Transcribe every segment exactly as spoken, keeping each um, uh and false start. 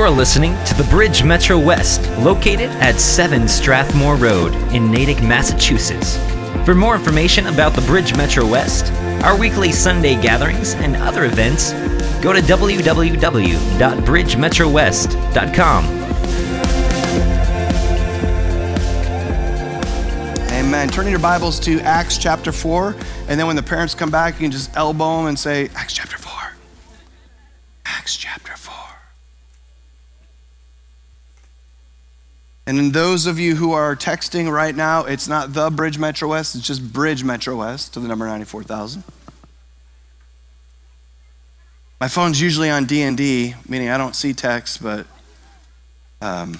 You're listening to the Bridge Metro West, located at seven Strathmore Road in Natick, Massachusetts. For more information about the Bridge Metro West, our weekly Sunday gatherings, and other events, go to w w w dot bridge metro west dot com. Amen. Turning your Bibles to Acts chapter four, and then when the parents come back, you can just elbow them and say, Acts chapter four. Acts chapter four. And in those of you who are texting right now, it's not the Bridge Metro West, it's just Bridge Metro West to the number ninety-four thousand. My phone's usually on D and D, meaning I don't see text, but um,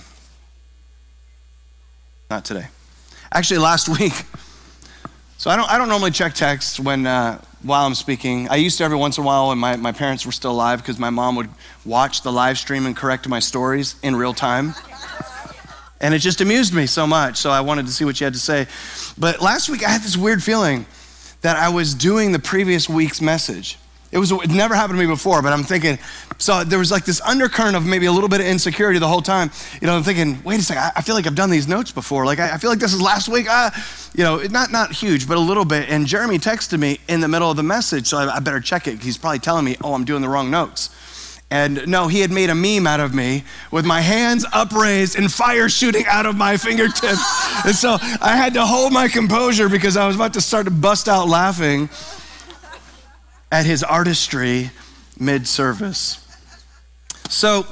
not today. Actually, last week, so I don't I don't normally check text when uh, while I'm speaking. I used to every once in a while when my, my parents were still alive, because my mom would watch the live stream and correct my stories in real time. And it just amused me so much, so I wanted to see what you had to say. But last week, I had this weird feeling that I was doing the previous week's message. It was it never happened to me before, but I'm thinking, so there was like this undercurrent of maybe a little bit of insecurity the whole time. You know, I'm thinking, wait a second, I feel like I've done these notes before. Like, I feel like this is last week. Uh, you know, not not huge, but a little bit. And Jeremy texted me in the middle of the message, so I, I better check it. He's probably telling me, oh, I'm doing the wrong notes. And no, he had made a meme out of me with my hands upraised and fire shooting out of my fingertips. And so I had to hold my composure because I was about to start to bust out laughing at his artistry mid-service. So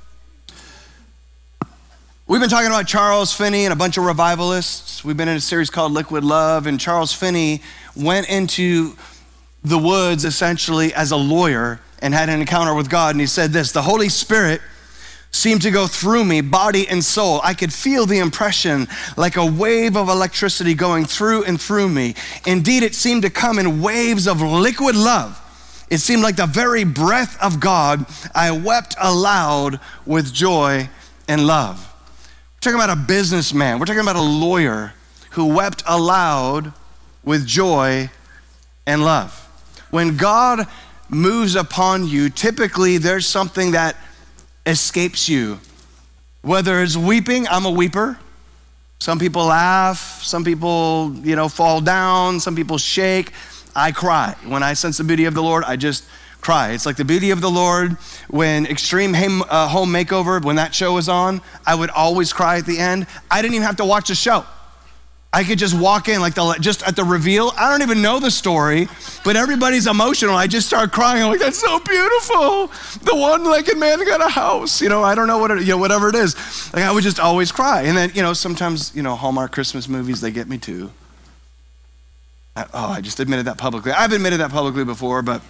we've been talking about Charles Finney and a bunch of revivalists. We've been in a series called Liquid Love, and Charles Finney went into the woods essentially as a lawyer and had an encounter with God, and he said this: the Holy Spirit seemed to go through me, body and soul. I could feel the impression like a wave of electricity going through and through me. Indeed, it seemed to come in waves of liquid love. It seemed like the very breath of God. I wept aloud with joy and love. We're talking about a businessman. We're talking about a lawyer who wept aloud with joy and love. When God moves upon you, typically there's something that escapes you. Whether it's weeping, I'm a weeper. Some people laugh, some people, you know, fall down, some people shake. I cry. When I sense the beauty of the Lord, I just cry. It's like the beauty of the Lord when Extreme Home, uh, Home Makeover, when that show was on, I would always cry at the end. I didn't even have to watch the show. I could just walk in, like the just at the reveal. I don't even know the story, but everybody's emotional. I just start crying. I'm like, that's so beautiful. The one-legged man got a house. You know, I don't know what it, you know, whatever it is. Like, I would just always cry. And then, you know, sometimes, you know, Hallmark Christmas movies, they get me too. I, oh, I just admitted that publicly. I've admitted that publicly before, but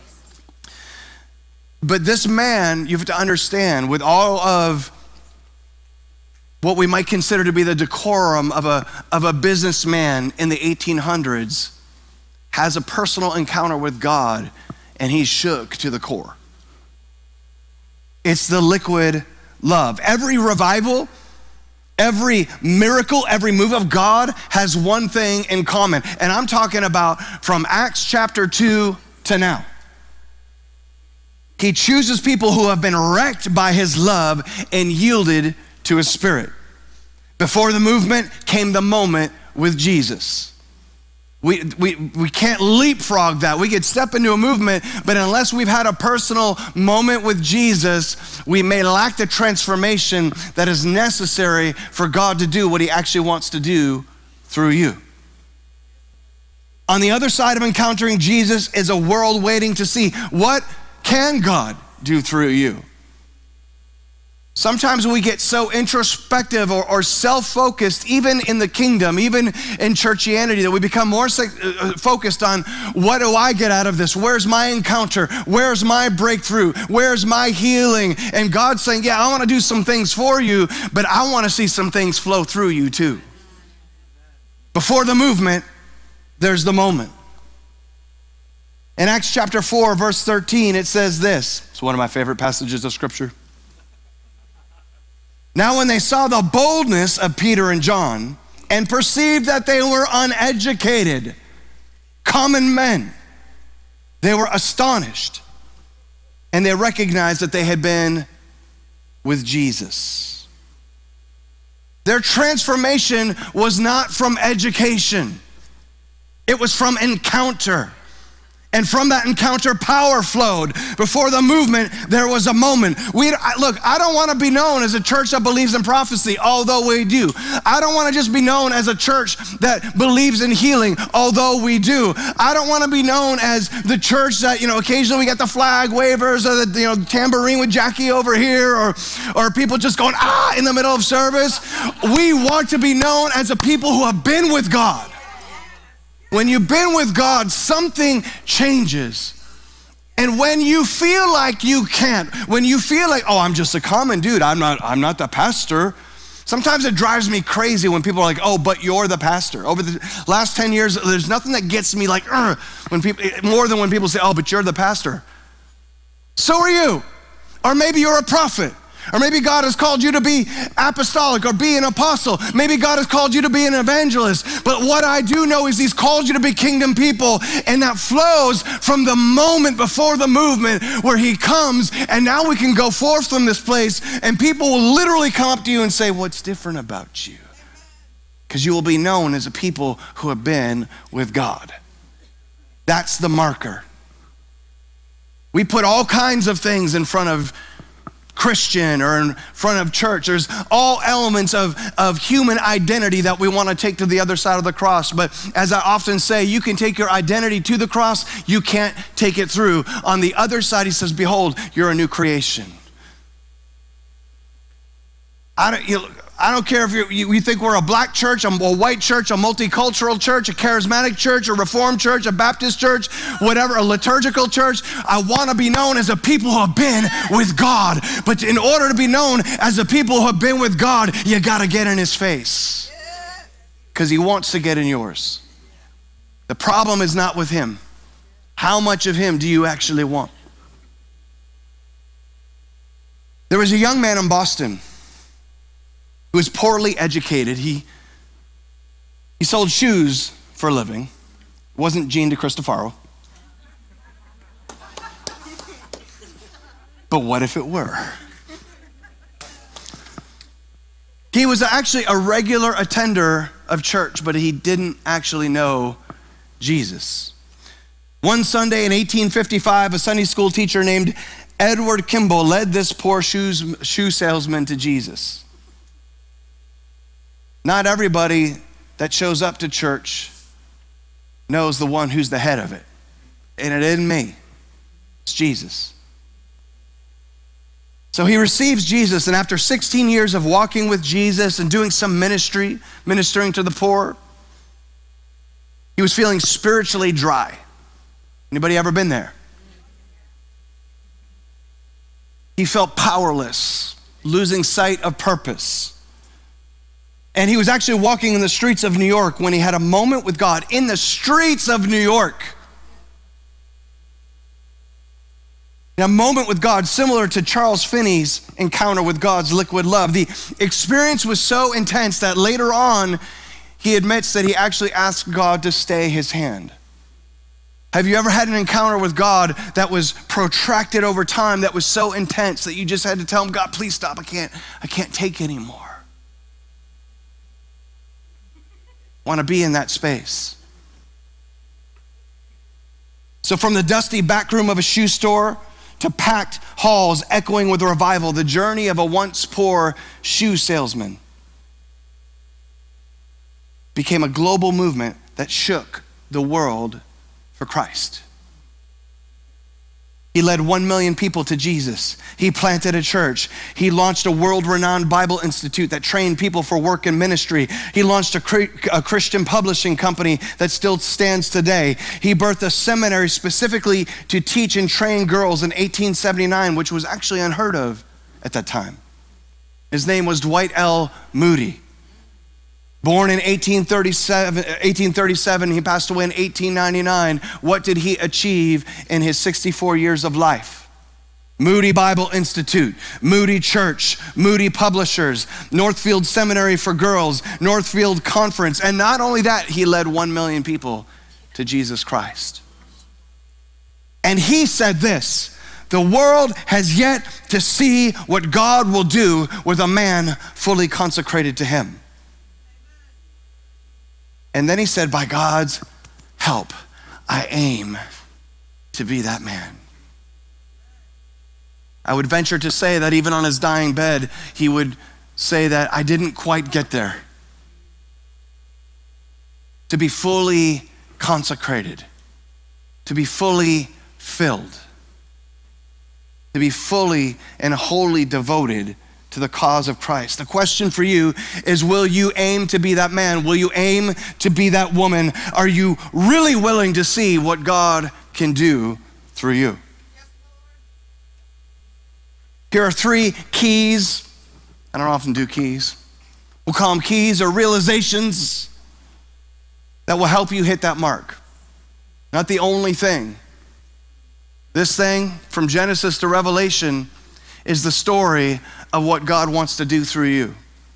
but this man, you have to understand, with all of what we might consider to be the decorum of a, of a businessman in the eighteen hundreds, has a personal encounter with God, and he's shook to the core. It's the liquid love. Every revival, every miracle, every move of God has one thing in common, and I'm talking about from Acts chapter two to now. He chooses people who have been wrecked by his love and yielded to his spirit. Before the movement came the moment with Jesus. We, we, we can't leapfrog that. We could step into a movement, but unless we've had a personal moment with Jesus, we may lack the transformation that is necessary for God to do what he actually wants to do through you. On the other side of encountering Jesus is a world waiting to see, what can God do through you? Sometimes we get so introspective or, or self-focused, even in the kingdom, even in churchianity, that we become more focused on, what do I get out of this? Where's my encounter? Where's my breakthrough? Where's my healing? And God's saying, yeah, I want to do some things for you, but I want to see some things flow through you too. Before the movement, there's the moment. In Acts chapter four, verse thirteen, it says this. It's one of my favorite passages of scripture. Now when they saw the boldness of Peter and John and perceived that they were uneducated, common men, they were astonished, and they recognized that they had been with Jesus. Their transformation was not from education. It was from encounter. And from that encounter, power flowed. Before the movement, there was a moment. We look, I don't want to be known as a church that believes in prophecy, although we do. I don't want to just be known as a church that believes in healing, although we do. I don't want to be known as the church that, you know, occasionally we get the flag wavers or the, you know, tambourine with Jackie over here, or, or people just going, ah, in the middle of service. We want to be known as a people who have been with God. When you've been with God, something changes. And when you feel like you can't, when you feel like, oh, I'm just a common dude, I'm not, I'm not the pastor. Sometimes it drives me crazy when people are like, oh, but you're the pastor. Over the last ten years, there's nothing that gets me like, when people, more than when people say, oh, but you're the pastor. So are you. Or maybe you're a prophet. Or maybe God has called you to be apostolic or be an apostle. Maybe God has called you to be an evangelist. But what I do know is he's called you to be kingdom people, and that flows from the moment before the movement where he comes, and now we can go forth from this place, and people will literally come up to you and say, what's different about you? Because you will be known as a people who have been with God. That's the marker. We put all kinds of things in front of Christian or in front of church. There's all elements of, of human identity that we want to take to the other side of the cross. But as I often say, you can take your identity to the cross, you can't take it through. On the other side, he says, behold, you're a new creation. I don't, you, I don't care if you, you, you think we're a black church, a white church, a multicultural church, a charismatic church, a reformed church, a Baptist church, whatever, a liturgical church. I want to be known as a people who have been with God. But in order to be known as a people who have been with God, you got to get in his face, because he wants to get in yours. The problem is not with him. How much of him do you actually want? There was a young man in Boston who was poorly educated. He, he sold shoes for a living. It wasn't Gene DeCristofaro. But what if it were? He was actually a regular attender of church, but he didn't actually know Jesus. One Sunday in eighteen fifty-five, a Sunday school teacher named Edward Kimball led this poor shoes, shoe salesman to Jesus. Not everybody that shows up to church knows the one who's the head of it. And it isn't me, it's Jesus. So he receives Jesus, and after sixteen years of walking with Jesus and doing some ministry, ministering to the poor, he was feeling spiritually dry. Anybody ever been there? He felt powerless, losing sight of purpose. And he was actually walking in the streets of New York when he had a moment with God in the streets of New York. A moment with God similar to Charles Finney's encounter with God's liquid love. The experience was so intense that later on, he admits that he actually asked God to stay his hand. Have you ever had an encounter with God that was protracted over time, that was so intense that you just had to tell him, God, please stop, I can't, I can't take anymore. Want to be in that space. So from the dusty back room of a shoe store to packed halls echoing with revival, the journey of a once poor shoe salesman became a global movement that shook the world for Christ. He led one million people to Jesus. He planted a church. He launched a world-renowned Bible Institute that trained people for work and ministry. He launched a, a Christian publishing company that still stands today. He birthed a seminary specifically to teach and train girls in eighteen seventy-nine, which was actually unheard of at that time. His name was Dwight L. Moody. Born in eighteen thirty-seven, eighteen thirty-seven, he passed away in eighteen ninety-nine. What did he achieve in his sixty-four years of life? Moody Bible Institute, Moody Church, Moody Publishers, Northfield Seminary for Girls, Northfield Conference, and not only that, he led one million people to Jesus Christ. And he said this, The world has yet to see what God will do with a man fully consecrated to him. And then he said, by God's help, I aim to be that man. I would venture to say that even on his dying bed, he would say that I didn't quite get there. To be fully consecrated, to be fully filled, to be fully and wholly devoted to the cause of Christ. The question for you is, will you aim to be that man? Will you aim to be that woman? Are you really willing to see what God can do through you? Here are three keys. I don't often do keys. We'll call them keys or realizations that will help you hit that mark. Not the only thing. This thing from Genesis to Revelation is the story of what God wants to do through you.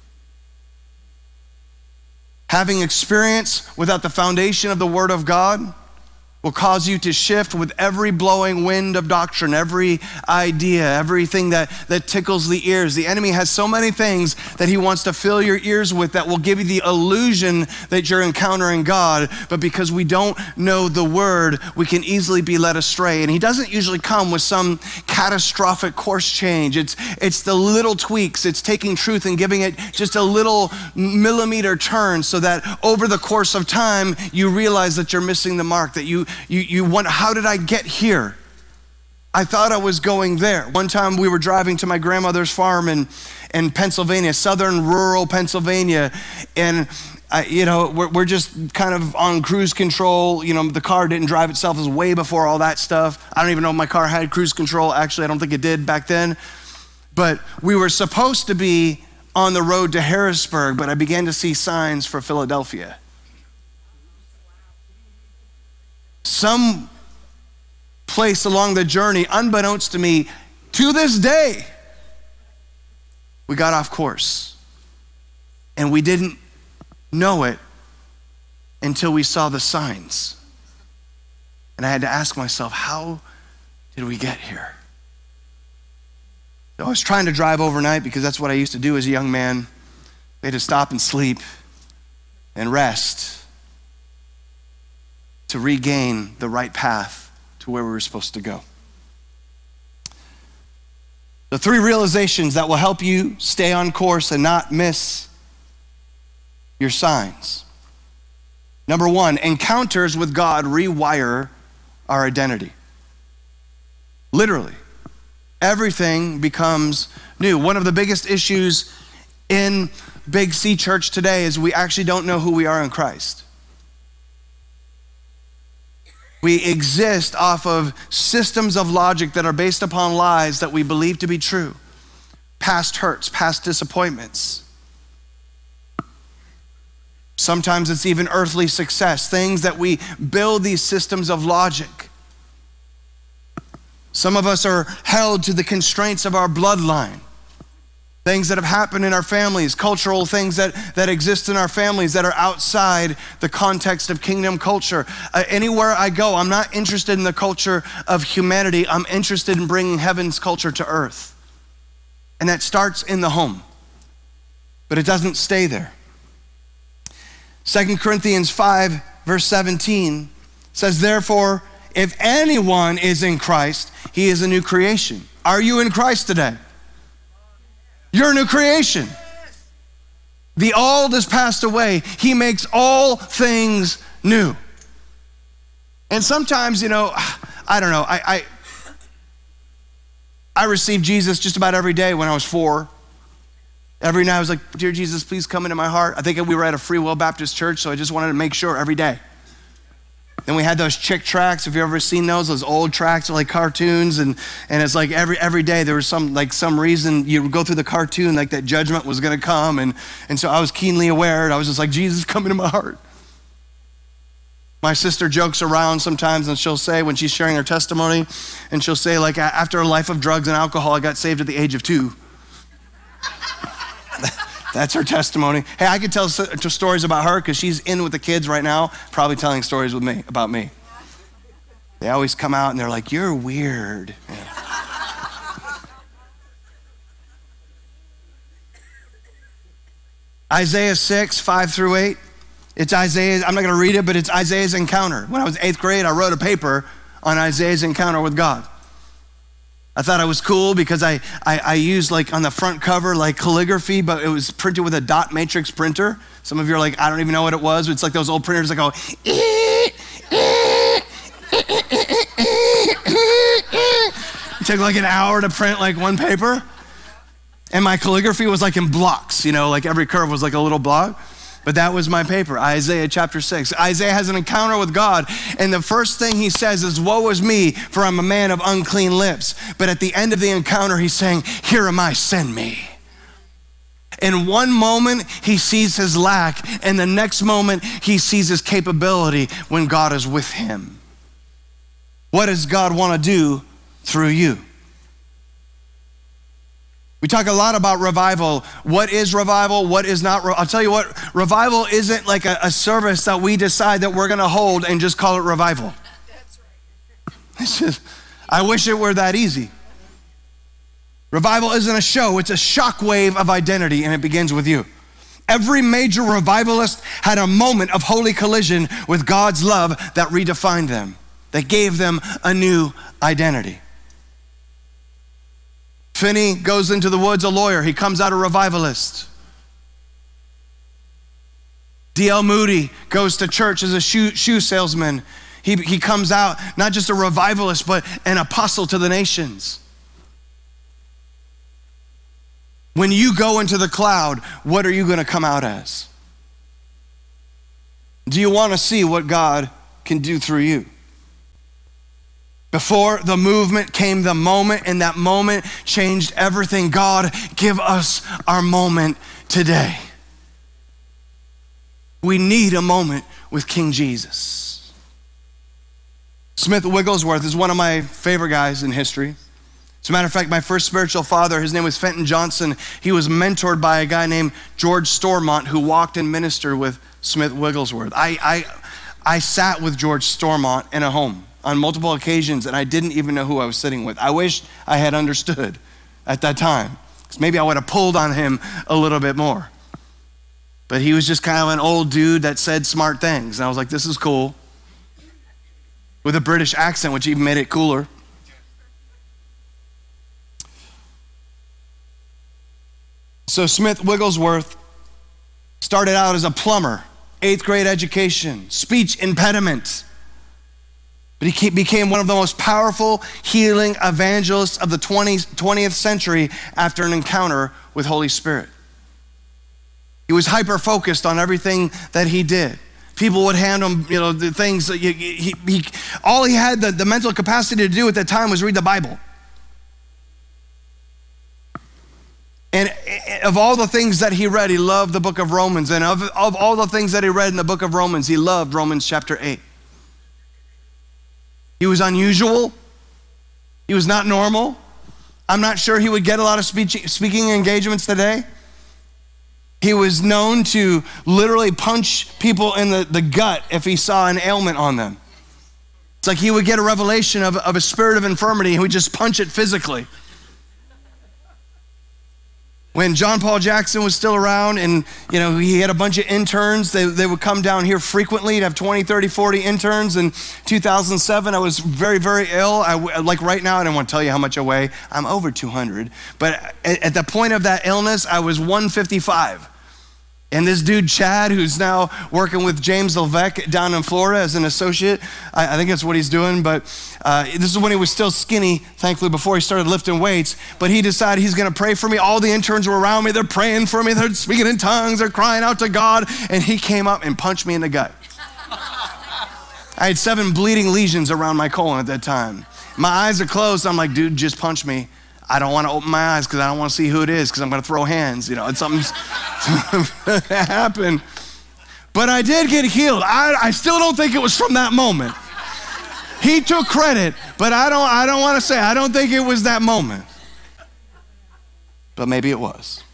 Having experience without the foundation of the Word of God will cause you to shift with every blowing wind of doctrine, every idea, everything that, that tickles the ears. The enemy has so many things that he wants to fill your ears with that will give you the illusion that you're encountering God, but because we don't know the Word, we can easily be led astray. And he doesn't usually come with some catastrophic course change. It's, it's the little tweaks. It's taking truth and giving it just a little millimeter turn so that over the course of time, you realize that you're missing the mark, that you You, you wonder, how did I get here? I thought I was going there. One time we were driving to my grandmother's farm in, in Pennsylvania, southern rural Pennsylvania, and I, you know, we're, we're just kind of on cruise control. You know, the car didn't drive itself. It was way before all that stuff. I don't even know if my car had cruise control. Actually, I don't think it did back then. But we were supposed to be on the road to Harrisburg, but I began to see signs for Philadelphia. Some place along the journey, unbeknownst to me, to this day, we got off course. And we didn't know it until we saw the signs. And I had to ask myself, how did we get here? So I was trying to drive overnight because that's what I used to do as a young man. We had to stop and sleep and rest to regain the right path to where we were supposed to go. The three realizations that will help you stay on course and not miss your signs. Number one, encounters with God rewire our identity. Literally, everything becomes new. One of the biggest issues in Big C Church today is we actually don't know who we are in Christ. We exist off of systems of logic that are based upon lies that we believe to be true. Past hurts, past disappointments. Sometimes it's even earthly success, things that we build these systems of logic. Some of us are held to the constraints of our bloodline. Things that have happened in our families, cultural things that, that exist in our families that are outside the context of kingdom culture. Uh, anywhere I go, I'm not interested in the culture of humanity. I'm interested in bringing heaven's culture to earth. And that starts in the home, but it doesn't stay there. Second Corinthians five, verse seventeen says, therefore, if anyone is in Christ, he is a new creation. Are you in Christ today? You're a new creation. The old has passed away. He makes all things new. And sometimes, you know, I don't know, I, I, I received Jesus just about every day when I was four. Every night I was like, dear Jesus, please come into my heart. I think we were at a Free Will Baptist church, so I just wanted to make sure every day. Then we had those Chick tracts. Have you ever seen those? Those old tracts are like cartoons, and, and it's like every every day there was some like some reason you would go through the cartoon like that judgment was gonna come, and, and so I was keenly aware, and I was just like, Jesus, come into my heart. My sister jokes around sometimes, and she'll say when she's sharing her testimony, and she'll say like, after a life of drugs and alcohol, I got saved at the age of two. That's her testimony. Hey, I could tell stories about her because she's in with the kids right now, probably telling stories with me about me. They always come out and they're like, you're weird. Yeah. Isaiah six, five through eight. It's Isaiah, I'm not gonna read it, but it's Isaiah's encounter. When I was eighth grade, I wrote a paper on Isaiah's encounter with God. I thought it was cool because I, I, I used like on the front cover like calligraphy, but it was printed with a dot matrix printer. Some of you are like, I don't even know what it was. It's like those old printers that go, it took like an hour to print like one paper. And my calligraphy was like in blocks, you know, like every curve was like a little block. But that was my paper, Isaiah chapter six. Isaiah has an encounter with God, and the first thing he says is, woe is me, for I'm a man of unclean lips. But at the end of the encounter, he's saying, here am I, send me. In one moment, he sees his lack, and the next moment, he sees his capability when God is with him. What does God want to do through you? We talk a lot about revival. What is revival? What is not? I'll tell you what, revival isn't like a, a service that we decide that we're gonna hold and just call it revival. That's right. It's just, I wish it were that easy. Revival isn't a show, it's a shockwave of identity, and it begins with you. Every major revivalist had a moment of holy collision with God's love that redefined them, that gave them a new identity. Finney goes into the woods a lawyer. He comes out a revivalist. D L Moody goes to church as a shoe, shoe salesman. He, he comes out not just a revivalist, but an apostle to the nations. When you go into the cloud, what are you going to come out as? Do you want to see what God can do through you? Before the movement came the moment, and that moment changed everything. God, give us our moment today. We need a moment with King Jesus. Smith Wigglesworth is one of my favorite guys in history. As a matter of fact, my first spiritual father, his name was Fenton Johnson. He was mentored by a guy named George Stormont, who walked and ministered with Smith Wigglesworth. I, I, I sat with George Stormont in a home on multiple occasions, and I didn't even know who I was sitting with. I wish I had understood at that time, because maybe I would have pulled on him a little bit more. But he was just kind of an old dude that said smart things, and I was like, this is cool. With a British accent, which even made it cooler. So Smith Wigglesworth started out as a plumber, eighth grade education, speech impediment. But he became one of the most powerful healing evangelists of the twentieth century after an encounter with Holy Spirit. He was hyper-focused on everything that he did. People would hand him, you know, the things that he, he, he all he had the, the mental capacity to do at that time was read the Bible. And of all the things that he read, he loved the book of Romans. And of, of all the things that he read in the book of Romans, he loved Romans chapter eight. He was unusual. He was not normal. I'm not sure he would get a lot of speech, speaking engagements today. He was known to literally punch people in the, the gut if he saw an ailment on them. It's like he would get a revelation of, of a spirit of infirmity and he would just punch it physically. When John Paul Jackson was still around and, you know, he had a bunch of interns, they, they would come down here frequently. He'd have twenty, thirty, forty interns. In two thousand seven, I was very, very ill. I, like right now, I don't want to tell you how much I weigh. I'm over two hundred. But at, at the point of that illness, I was one fifty-five. And this dude, Chad, who's now working with James Levesque down in Florida as an associate, I, I think that's what he's doing, but uh, this is when he was still skinny, thankfully, before he started lifting weights, but he decided he's gonna pray for me. All the interns were around me, they're praying for me, they're speaking in tongues, they're crying out to God, and he came up and punched me in the gut. I had seven bleeding lesions around my colon at that time. My eyes are closed, I'm like, dude, just punch me. I don't want to open my eyes because I don't want to see who it is because I'm going to throw hands. You know, it's something that happened. But I did get healed. I, I still don't think it was from that moment. He took credit, but I don't, I don't want to say, I don't think it was that moment. But maybe it was.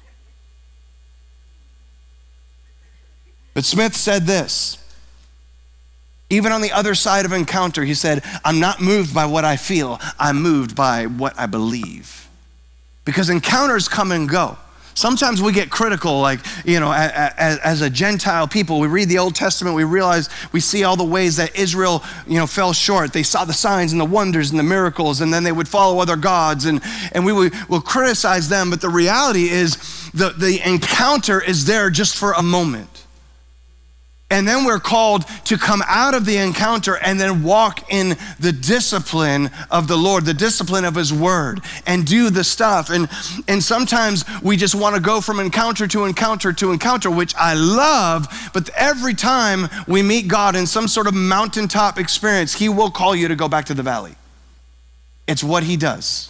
But Smith said this. Even on the other side of encounter, he said, I'm not moved by what I feel, I'm moved by what I believe. Because encounters come and go. Sometimes we get critical, like, you know, as, as a Gentile people, we read the Old Testament, we realize, we see all the ways that Israel, you know, fell short. They saw the signs and the wonders and the miracles, and then they would follow other gods, and, and we would will criticize them. But the reality is the, the encounter is there just for a moment. And then we're called to come out of the encounter and then walk in the discipline of the Lord, the discipline of his word, and do the stuff. And, and sometimes we just want to go from encounter to encounter to encounter, which I love, but every time we meet God in some sort of mountaintop experience, he will call you to go back to the valley. It's what he does.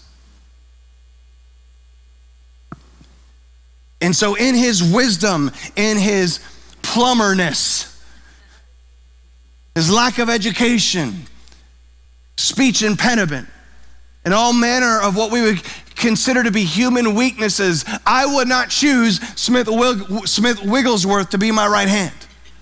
And so in his wisdom, in his plumberness, his lack of education, speech impediment, and all manner of what we would consider to be human weaknesses, I would not choose Smith, Smith Wigglesworth to be my right hand.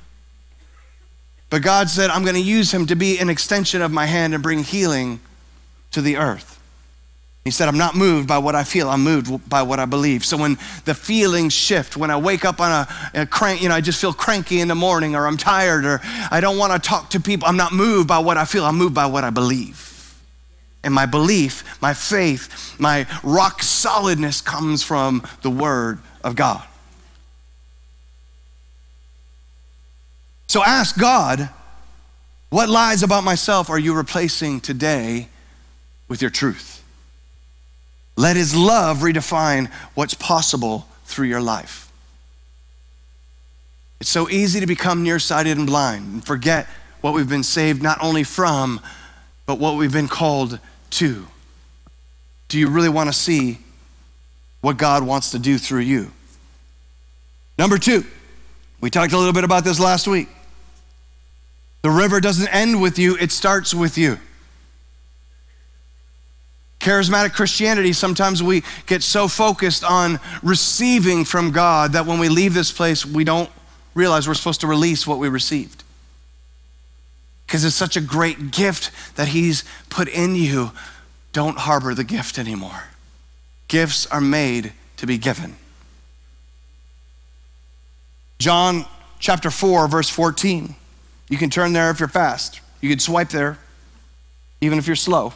But God said, I'm going to use him to be an extension of my hand and bring healing to the earth. He said, I'm not moved by what I feel, I'm moved by what I believe. So when the feelings shift, when I wake up on a, a crank, you know, I just feel cranky in the morning, or I'm tired, or I don't want to talk to people, I'm not moved by what I feel, I'm moved by what I believe. And my belief, my faith, my rock solidness comes from the word of God. So ask God, what lies about myself are you replacing today with your truth? Let his love redefine what's possible through your life. It's so easy to become nearsighted and blind and forget what we've been saved not only from, but what we've been called to. Do you really want to see what God wants to do through you? Number two, we talked a little bit about this last week. The river doesn't end with you, it starts with you. Charismatic Christianity, sometimes we get so focused on receiving from God that when we leave this place, we don't realize we're supposed to release what we received. Because it's such a great gift that he's put in you. Don't harbor the gift anymore. Gifts are made to be given. John chapter four, verse fourteen. You can turn there if you're fast. You can swipe there, even if you're slow.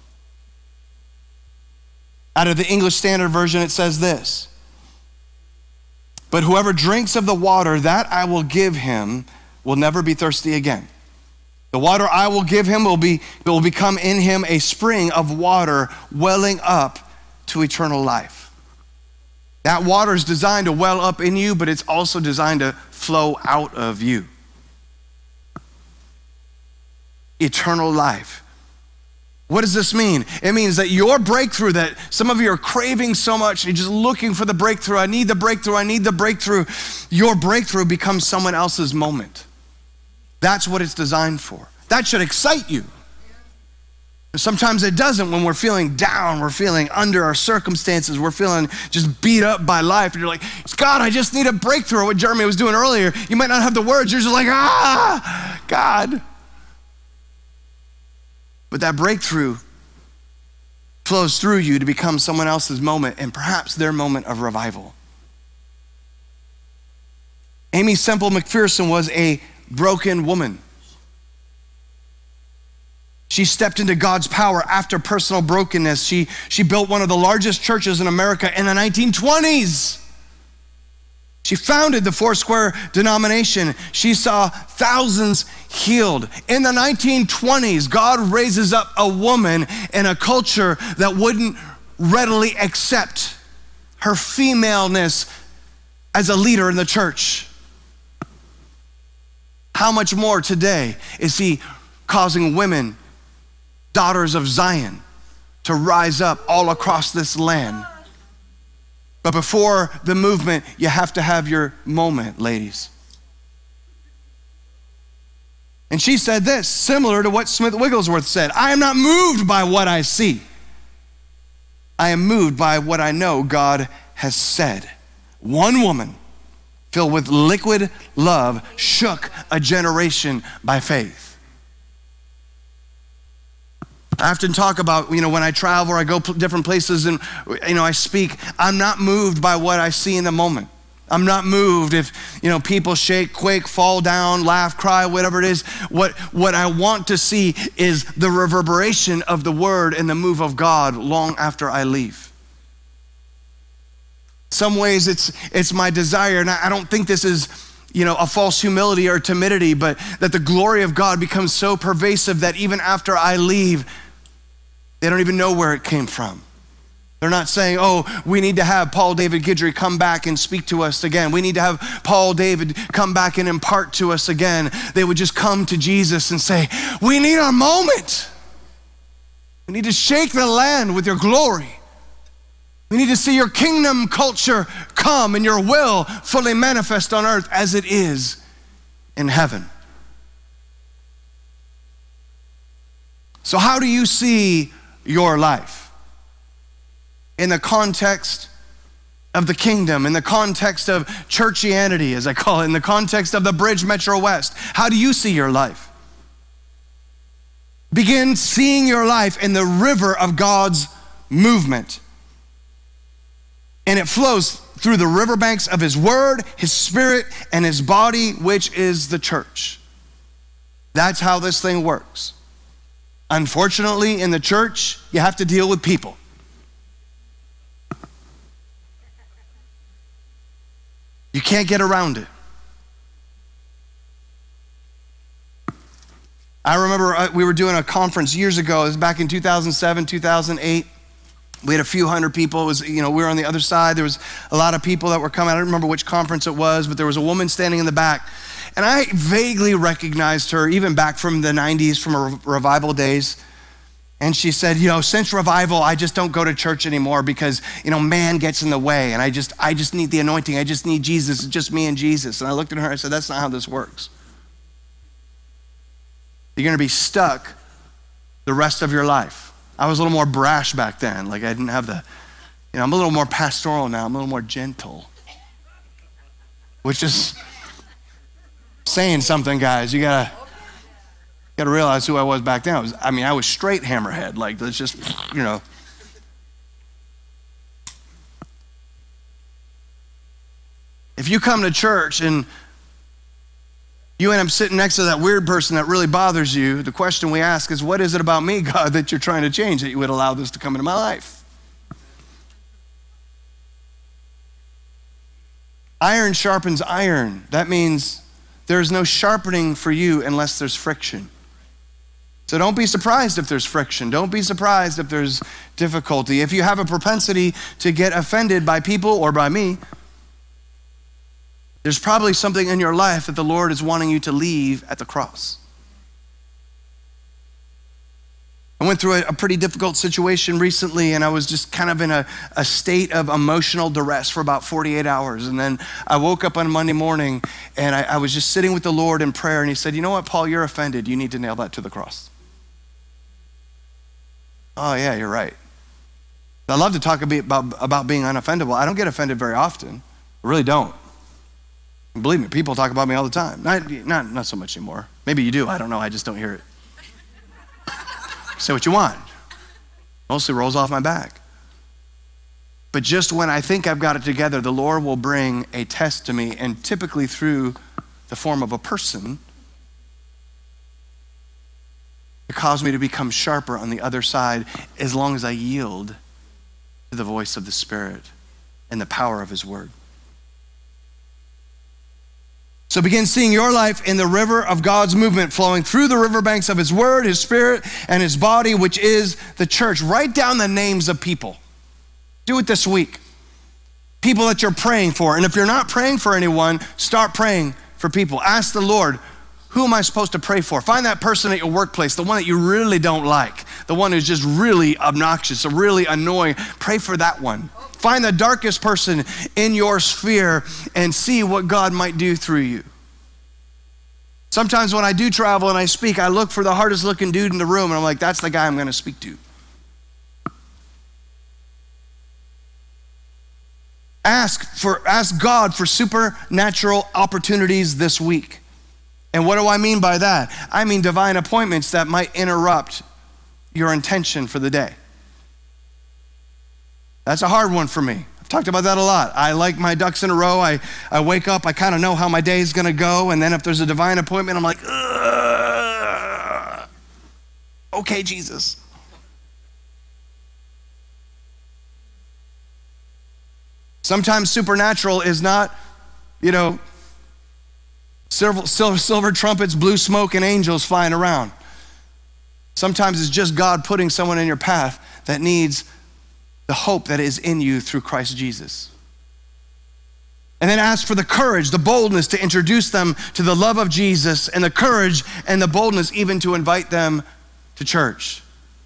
Out of the English Standard Version, it says this: but whoever drinks of the water that I will give him will never be thirsty again. The water I will give him will be will become in him a spring of water welling up to eternal life. That water is designed to well up in you, but it's also designed to flow out of you. Eternal life. What does this mean? It means that your breakthrough, that some of you are craving so much, you're just looking for the breakthrough. I need the breakthrough, I need the breakthrough. Your breakthrough becomes someone else's moment. That's what it's designed for. That should excite you. Sometimes it doesn't. When we're feeling down, we're feeling under our circumstances, we're feeling just beat up by life, and you're like, God, I just need a breakthrough. What Jeremy was doing earlier, you might not have the words, you're just like, ah, God. But that breakthrough flows through you to become someone else's moment, and perhaps their moment of revival. Aimee Semple McPherson was a broken woman. She stepped into God's power after personal brokenness. She, she built one of the largest churches in America in the nineteen twenties. She founded the Foursquare denomination. She saw thousands healed. In the nineteen twenties, God raises up a woman in a culture that wouldn't readily accept her femaleness as a leader in the church. How much more today is he causing women, daughters of Zion, to rise up all across this land? But before the movement, you have to have your moment, ladies. And she said this, similar to what Smith Wigglesworth said: I am not moved by what I see. I am moved by what I know God has said. One woman filled with liquid love shook a generation by faith. I often talk about, you know, when I travel or I go different places and, you know, I speak, I'm not moved by what I see in the moment. I'm not moved if, you know, people shake, quake, fall down, laugh, cry, whatever it is. What, what I want to see is the reverberation of the word and the move of God long after I leave. Some ways it's, it's my desire, and I don't think this is, you know, a false humility or timidity, but that the glory of God becomes so pervasive that even after I leave, they don't even know where it came from. They're not saying, oh, we need to have Paul David Guidry come back and speak to us again. We need to have Paul David come back and impart to us again. They would just come to Jesus and say, we need our moment. We need to shake the land with your glory. We need to see your kingdom culture come and your will fully manifest on earth as it is in heaven. So how do you see your life? In the context of the kingdom, in the context of churchianity, as I call it, in the context of the Bridge Metro West, how do you see your life? Begin seeing your life in the river of God's movement. And it flows through the riverbanks of his word, his spirit, and his body, which is the church. That's how this thing works. Unfortunately, in the church, you have to deal with people. You can't get around it. I remember we were doing a conference years ago. It was back in two thousand seven, two thousand eight. We had a few hundred people. It was, you know, we were on the other side. There was a lot of people that were coming. I don't remember which conference it was, but there was a woman standing in the back. And I vaguely recognized her, even back from the nineties, from her revival days. And she said, you know, since revival, I just don't go to church anymore because, you know, man gets in the way. And I just, I just need the anointing. I just need Jesus. It's just me and Jesus. And I looked at her, I said, that's not how this works. You're going to be stuck the rest of your life. I was a little more brash back then. Like I didn't have the, you know, I'm a little more pastoral now. I'm a little more gentle. Which is saying something, guys. You gotta, gotta realize who I was back then. I, was, I mean, I was straight hammerhead. Like, let's just, you know. If you come to church and you end up sitting next to that weird person that really bothers you, the question we ask is, what is it about me, God, that you're trying to change, that you would allow this to come into my life? Iron sharpens iron. That means there's no sharpening for you unless there's friction. So don't be surprised if there's friction. Don't be surprised if there's difficulty. If you have a propensity to get offended by people or by me, there's probably something in your life that the Lord is wanting you to leave at the cross. I went through a, a pretty difficult situation recently, and I was just kind of in a, a state of emotional duress for about forty-eight hours. And then I woke up on Monday morning, and I, I was just sitting with the Lord in prayer, and he said, you know what, Paul, you're offended. You need to nail that to the cross. Oh yeah, you're right. I love to talk about, about being unoffendable. I don't get offended very often. I really don't. Believe me, people talk about me all the time. Not, not, not so much anymore. Maybe you do, I don't know, I just don't hear it. Say what you want. Mostly rolls off my back. But just when I think I've got it together, the Lord will bring a test to me, and typically through the form of a person, to cause me to become sharper on the other side as long as I yield to the voice of the Spirit and the power of his word. So begin seeing your life in the river of God's movement flowing through the riverbanks of his word, his spirit, and his body, which is the church. Write down the names of people. Do it this week. People that you're praying for. And if you're not praying for anyone, start praying for people. Ask the Lord, who am I supposed to pray for? Find that person at your workplace, the one that you really don't like, the one who's just really obnoxious or really annoying. Pray for that one. Find the darkest person in your sphere and see what God might do through you. Sometimes when I do travel and I speak, I look for the hardest looking dude in the room, and I'm like, that's the guy I'm going to speak to. Ask for, ask God for supernatural opportunities this week. And what do I mean by that? I mean divine appointments that might interrupt your intention for the day? That's a hard one for me. I've talked about that a lot. I like my ducks in a row. I, I wake up, I kind of know how my day is going to go, and then if there's a divine appointment, I'm like, ugh. Okay, Jesus. Sometimes supernatural is not, you know, silver, silver, silver trumpets, blue smoke, and angels flying around. Sometimes it's just God putting someone in your path that needs the hope that is in you through Christ Jesus. And then ask for the courage, the boldness to introduce them to the love of Jesus, and the courage and the boldness even to invite them to church.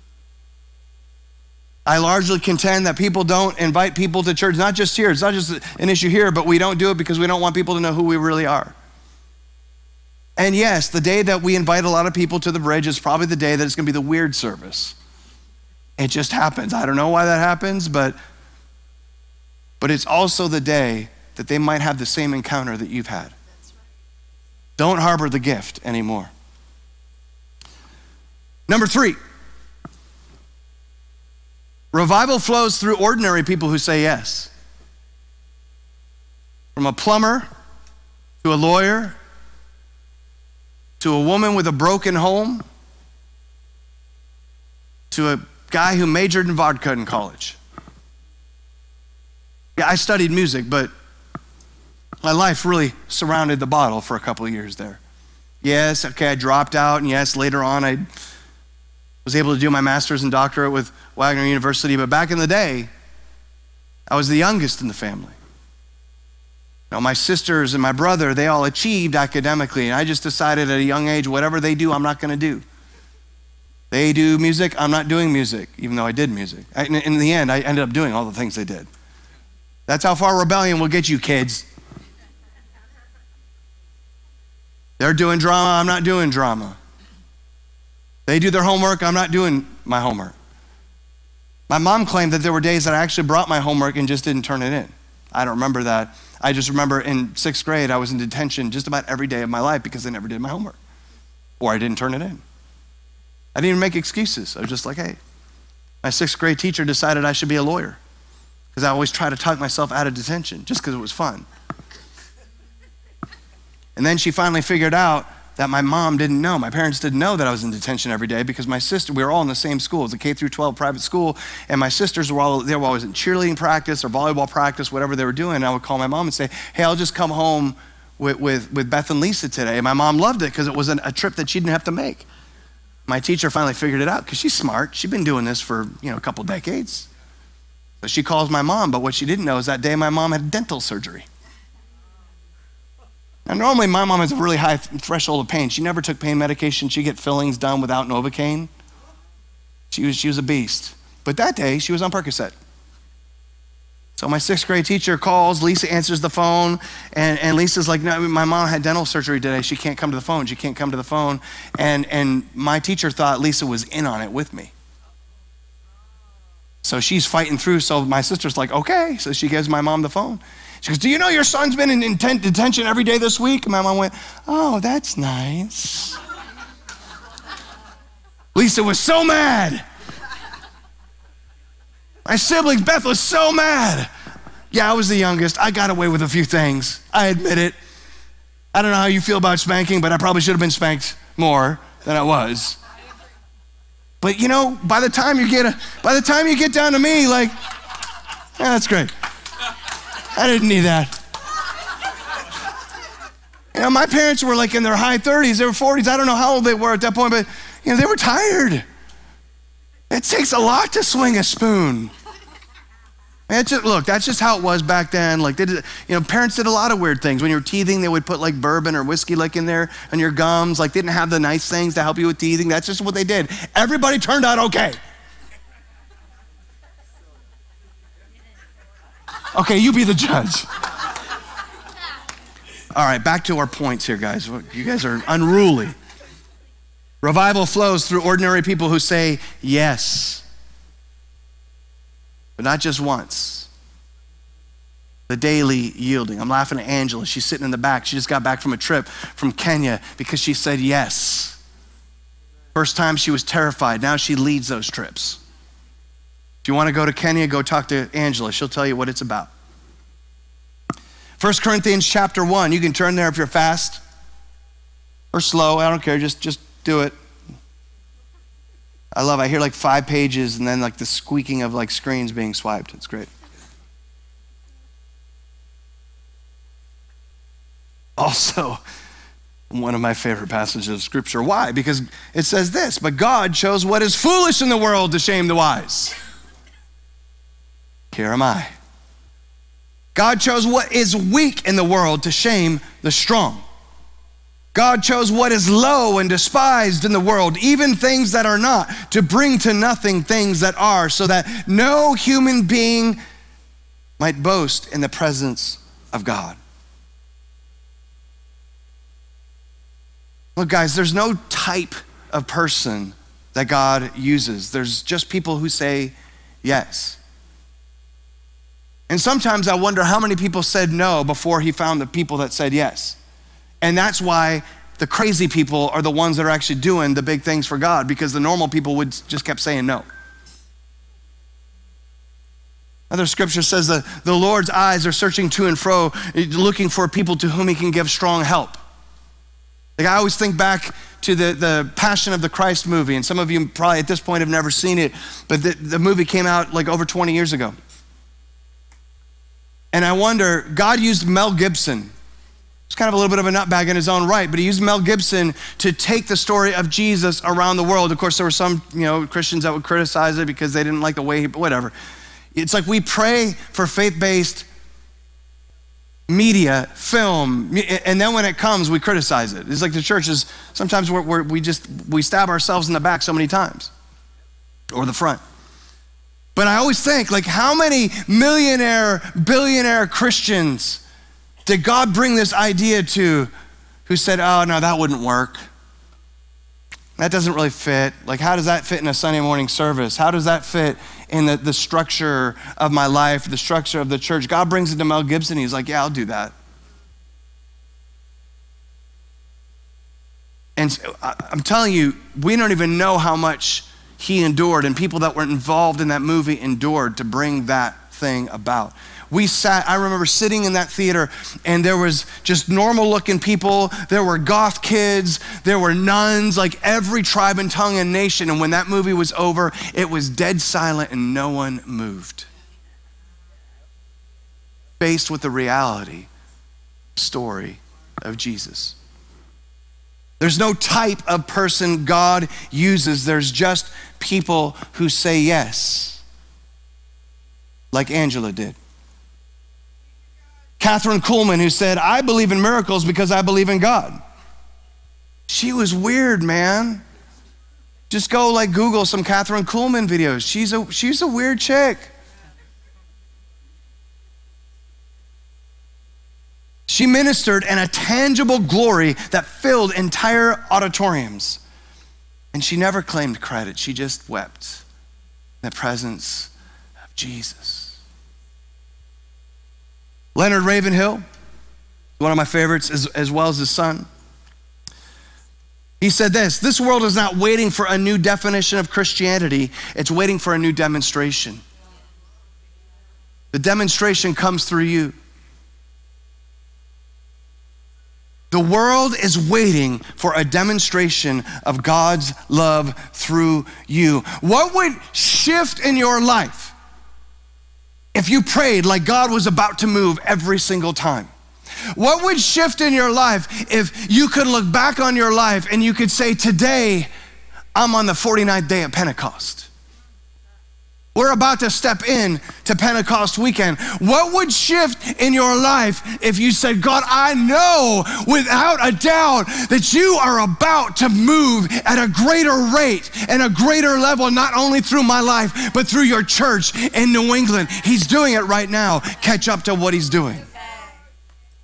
I largely contend that people don't invite people to church, not just here, it's not just an issue here, but we don't do it because we don't want people to know who we really are. And yes, the day that we invite a lot of people to the bridge is probably the day that it's gonna be the weird service. It just happens. I don't know why that happens, but, but it's also the day that they might have the same encounter that you've had. Don't harbor the gift anymore. Number three, revival flows through ordinary people who say yes. From a plumber to a lawyer to a woman with a broken home to a guy who majored in vodka in college. Yeah, I studied music, but my life really surrounded the bottle for a couple of years there. Yes, okay, I dropped out, and yes, later on I was able to do my master's and doctorate with Wagner University, but back in the day, I was the youngest in the family. Now, my sisters and my brother, they all achieved academically, and I just decided at a young age, whatever they do, I'm not gonna do. They do music, I'm not doing music, even though I did music. I, in, in the end, I ended up doing all the things they did. That's how far rebellion will get you, kids. They're doing drama, I'm not doing drama. They do their homework, I'm not doing my homework. My mom claimed that there were days that I actually brought my homework and just didn't turn it in. I don't remember that. I just remember in sixth grade, I was in detention just about every day of my life because I never did my homework, or I didn't turn it in. I didn't even make excuses. I was just like, hey, my sixth grade teacher decided I should be a lawyer because I always try to talk myself out of detention just because it was fun. And then she finally figured out that my mom didn't know, my parents didn't know that I was in detention every day because my sister, we were all in the same school. It was a K through twelve private school, and my sisters were all, they were always in cheerleading practice or volleyball practice, whatever they were doing. And I would call my mom and say, hey, I'll just come home with, with, with Beth and Lisa today. And my mom loved it because it was an, a trip that she didn't have to make. My teacher finally figured it out because she's smart. She'd been doing this for, you know, a couple decades. So she calls my mom, but what she didn't know is that day my mom had dental surgery. Now normally my mom has a really high threshold of pain. She never took pain medication. She'd get fillings done without Novocaine. She was, she was a beast. But that day she was on Percocet. So my sixth grade teacher calls, Lisa answers the phone, and, and Lisa's like, no, my mom had dental surgery today. She can't come to the phone. She can't come to the phone. And, and my teacher thought Lisa was in on it with me. So she's fighting through. So my sister's like, okay. So she gives my mom the phone. She goes, do you know your son's been in intent detention every day this week? And my mom went, oh, that's nice. Lisa was so mad. My siblings, Beth was so mad. Yeah, I was the youngest. I got away with a few things. I admit it. I don't know how you feel about spanking, but I probably should have been spanked more than I was. But you know, by the time you get a, by the time you get down to me, like, yeah, that's great. I didn't need that. You know, my parents were like in their high thirties, they were forties. I don't know how old they were at that point, but you know, they were tired. It takes a lot to swing a spoon. It's just, look, that's just how it was back then. Like, they did, you know, parents did a lot of weird things. When you were teething, they would put like bourbon or whiskey like in there on your gums. Like, they didn't have the nice things to help you with teething. That's just what they did. Everybody turned out okay. Okay, you be the judge. All right, back to our points here, guys. You guys are unruly. Revival flows through ordinary people who say yes. But not just once. The daily yielding. I'm laughing at Angela. She's sitting in the back. She just got back from a trip from Kenya because she said yes. First time she was terrified. Now she leads those trips. If you want to go to Kenya, go talk to Angela. She'll tell you what it's about. First Corinthians chapter one. You can turn there if you're fast or slow. I don't care. Just, just do it. I love it. I hear like five pages and then like the squeaking of like screens being swiped. It's great. Also, one of my favorite passages of scripture. Why? Because it says this, but God chose what is foolish in the world to shame the wise. Here am I. God chose what is weak in the world to shame the strong. God chose what is low and despised in the world, even things that are not, to bring to nothing things that are, so that no human being might boast in the presence of God. Look, guys, there's no type of person that God uses. There's just people who say yes. And sometimes I wonder how many people said no before he found the people that said yes. And that's why the crazy people are the ones that are actually doing the big things for God, because the normal people would just kept saying no. Other scripture says that the Lord's eyes are searching to and fro, looking for people to whom he can give strong help. Like I always think back to the, the Passion of the Christ movie, and some of you probably at this point have never seen it, but the, the movie came out like over twenty years ago. And I wonder, God used Mel Gibson. He's kind of a little bit of a nutbag in his own right, but he used Mel Gibson to take the story of Jesus around the world. Of course, there were some, you know, Christians that would criticize it because they didn't like the way he, whatever. It's like we pray for faith-based media, film, and then when it comes, we criticize it. It's like the churches, sometimes we're, we're, we just, we stab ourselves in the back so many times, or the front. But I always think, like, how many millionaire, billionaire Christians did God bring this idea to who said, oh, no, that wouldn't work. That doesn't really fit. Like, how does that fit in a Sunday morning service? How does that fit in the, the structure of my life, the structure of the church? God brings it to Mel Gibson. He's like, yeah, I'll do that. And I'm telling you, we don't even know how much he endured, and people that were involved in that movie endured to bring that thing about. We sat, I remember sitting in that theater, and there was just normal looking people. There were goth kids, there were nuns, like every tribe and tongue and nation. And when that movie was over, it was dead silent and no one moved. Faced with the reality story of Jesus. There's no type of person God uses. There's just people who say yes, like Angela did. Catherine Kuhlman, who said, I believe in miracles because I believe in God. She was weird, man. Just go like Google some Catherine Kuhlman videos. She's a, she's a weird chick. She ministered in a tangible glory that filled entire auditoriums. And she never claimed credit. She just wept in the presence of Jesus. Leonard Ravenhill, one of my favorites, as, as well as his son. He said this, this world is not waiting for a new definition of Christianity. It's waiting for a new demonstration. The demonstration comes through you. The world is waiting for a demonstration of God's love through you. What would shift in your life if you prayed like God was about to move every single time? What would shift in your life if you could look back on your life and you could say, today, I'm on the forty-ninth day of Pentecost. We're about to step in to Pentecost weekend. What would shift in your life if you said, God, I know without a doubt that you are about to move at a greater rate and a greater level, not only through my life, but through your church in New England. He's doing it right now. Catch up to what he's doing.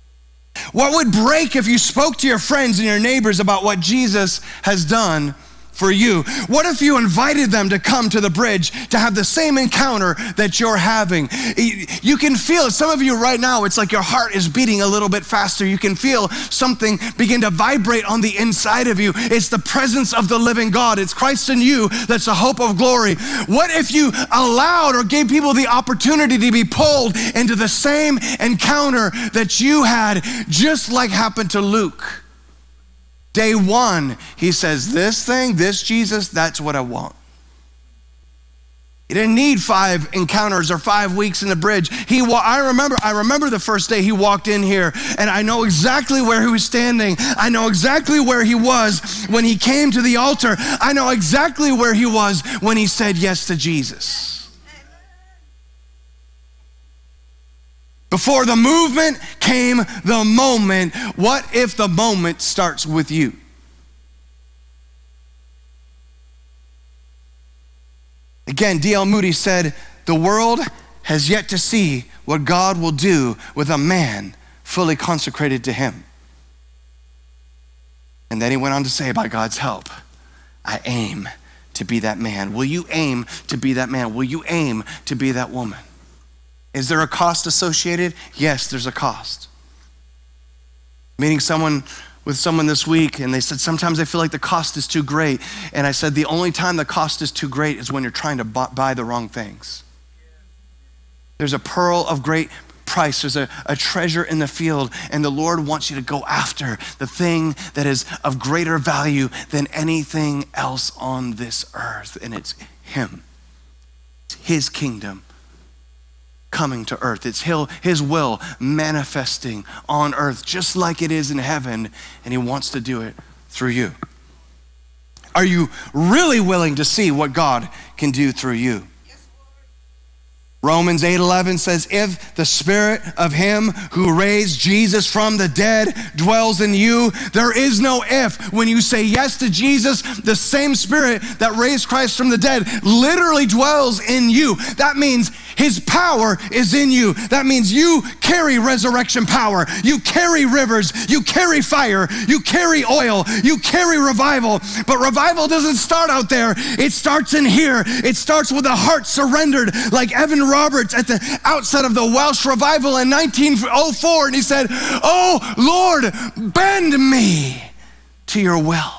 What would break if you spoke to your friends and your neighbors about what Jesus has done for you? What if you invited them to come to the bridge to have the same encounter that you're having? You can feel it. Some of you right now, it's like your heart is beating a little bit faster. You can feel something begin to vibrate on the inside of you. It's the presence of the living God. It's Christ in you that's the hope of glory. What if you allowed or gave people the opportunity to be pulled into the same encounter that you had, just like happened to Luke? Day one, he says, this thing, this Jesus, that's what I want. He didn't need five encounters or five weeks in the bridge. He, wa- I remember, I remember the first day he walked in here, and I know exactly where he was standing. I know exactly where he was when he came to the altar. I know exactly where he was when he said yes to Jesus. Before the movement came the moment. What if the moment starts with you? Again, D L Moody said, the world has yet to see what God will do with a man fully consecrated to him. And then he went on to say, by God's help, I aim to be that man. Will you aim to be that man? Will you aim to be that woman? Is there a cost associated? Yes, there's a cost. Meeting someone with someone this week, and they said, sometimes I feel like the cost is too great. And I said, the only time the cost is too great is when you're trying to buy the wrong things. There's a pearl of great price. There's a, a treasure in the field, and the Lord wants you to go after the thing that is of greater value than anything else on this earth, and it's him. It's his kingdom coming to earth. It's his will manifesting on earth just like it is in heaven, and he wants to do it through you. Are you really willing to see what God can do through you? Romans eight eleven says, if the spirit of him who raised Jesus from the dead dwells in you, there is no if. When you say yes to Jesus, the same spirit that raised Christ from the dead literally dwells in you. That means his power is in you. That means you carry resurrection power. You carry rivers. You carry fire. You carry oil. You carry revival. But revival doesn't start out there. It starts in here. It starts with a heart surrendered, like Evan Roberts at the outset of the Welsh revival in nineteen oh four. And he said, oh, Lord, bend me to your will.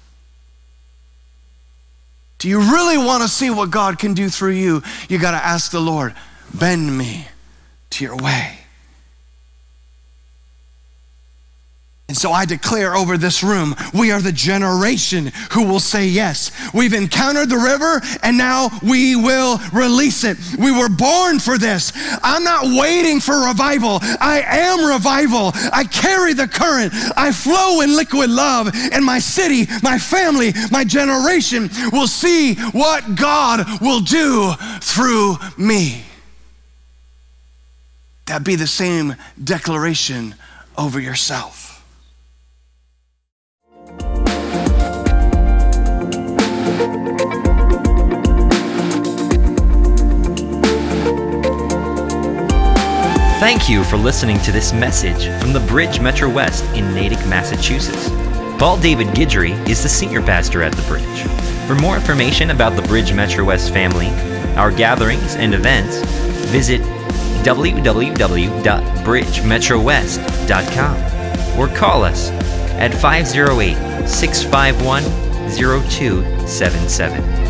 Do you really want to see what God can do through you? You got to ask the Lord, bend me to your way. And so I declare over this room, we are the generation who will say yes. We've encountered the river, and now we will release it. We were born for this. I'm not waiting for revival. I am revival. I carry the current. I flow in liquid love, and my city, my family, my generation will see what God will do through me. That be the same declaration over yourself. Thank you for listening to this message from the Bridge Metro West in Natick, Massachusetts. Paul David Guidry is the senior pastor at the Bridge. For more information about the Bridge Metro West family, our gatherings and events, visit w w w dot bridge metro west dot com or call us at five oh eight, six five one, oh two seven seven.